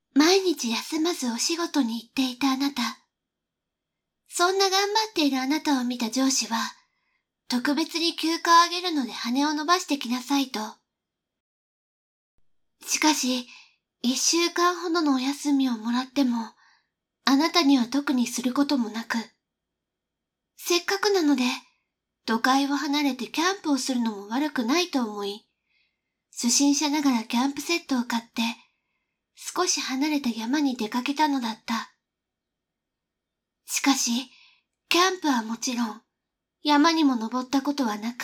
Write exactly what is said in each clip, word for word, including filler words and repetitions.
毎日休まずお仕事に行っていたあなた。そんな頑張っているあなたを見た上司は、特別に休暇をあげるので羽を伸ばしてきなさいと。しかし、一週間ほどのお休みをもらっても、あなたには特にすることもなく、せっかくなので、都会を離れてキャンプをするのも悪くないと思い、初心者ながらキャンプセットを買って、少し離れた山に出かけたのだった。しかし、キャンプはもちろん、山にも登ったことはなく、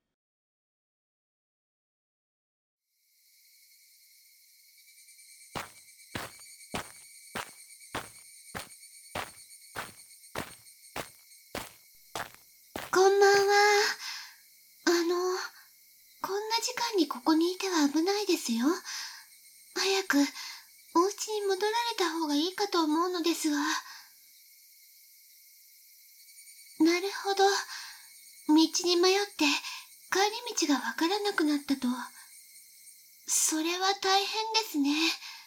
こんばんは。あの、こんな時間にここにいては危ないですよ。早く、お家に戻られた方がいいかと思うのですが。なるほど。道に迷って帰り道がわからなくなったと。それは大変ですね。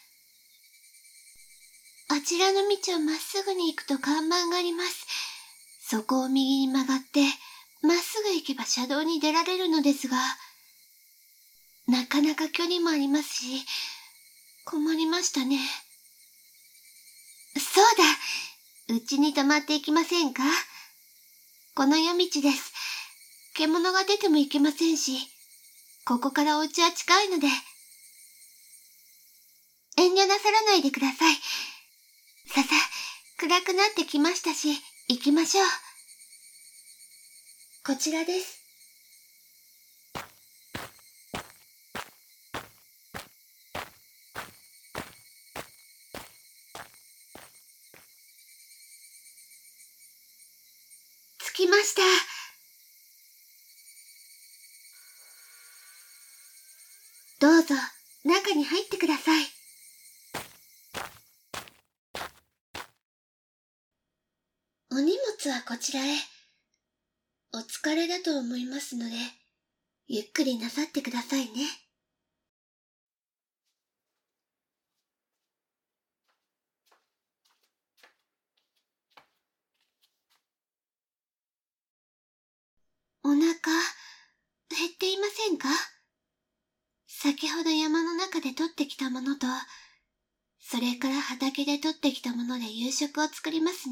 あちらの道をまっすぐに行くと看板があります。そこを右に曲がって、まっすぐ行けば車道に出られるのですが、なかなか距離もありますし、困りましたね。そうだ、うちに泊まっていきませんか？この夜道です。獣が出てもいけませんし、ここからお家は近いので、遠慮なさらないでください。ささ、暗くなってきましたし、行きましょう。こちらです。着きました。どうぞ、中に入ってください。お荷物はこちらへ。お疲れだと思いますので、ゆっくりなさってくださいね。お腹、減っていませんか？先ほど山の中で取ってきたものと、それから畑で取ってきたもので夕食を作りますね。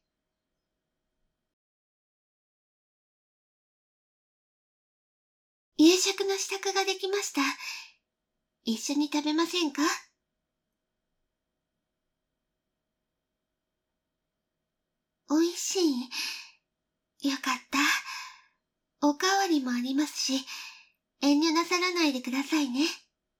夕食の支度ができました。一緒に食べませんか？おいしい。よかった。おかわりもありますし、遠慮なさらないでくださいね。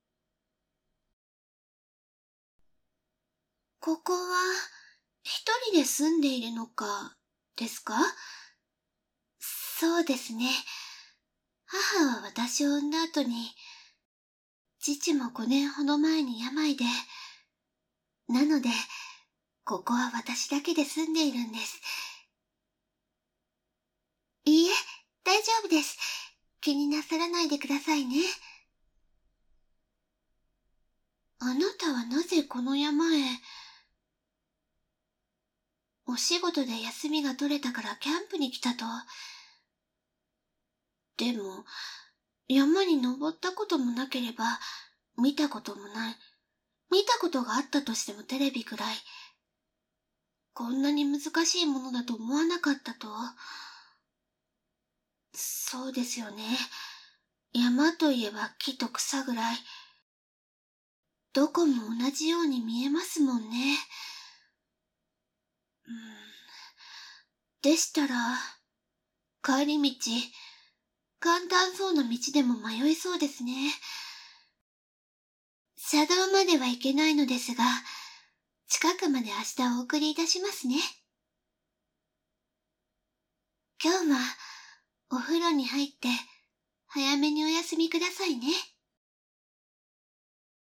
ここは、一人で住んでいるのか、ですか？そうですね。母は私を産んだ後に、父もごねんほど前に病で、なので、ここは私だけで住んでいるんです。いいえ、大丈夫です。気になさらないでくださいね。あなたはなぜこの山へ？お仕事で休みが取れたからキャンプに来たと。でも、山に登ったこともなければ、見たこともない。見たことがあったとしてもテレビくらい。こんなに難しいものだと思わなかったと。そうですよね。山といえば木と草ぐらい。どこも同じように見えますもんね。うん、でしたら、帰り道、簡単そうな道でも迷いそうですね。車道までは行けないのですが、近くまで明日お送りいたしますね。今日はお風呂に入って早めにお休みくださいね。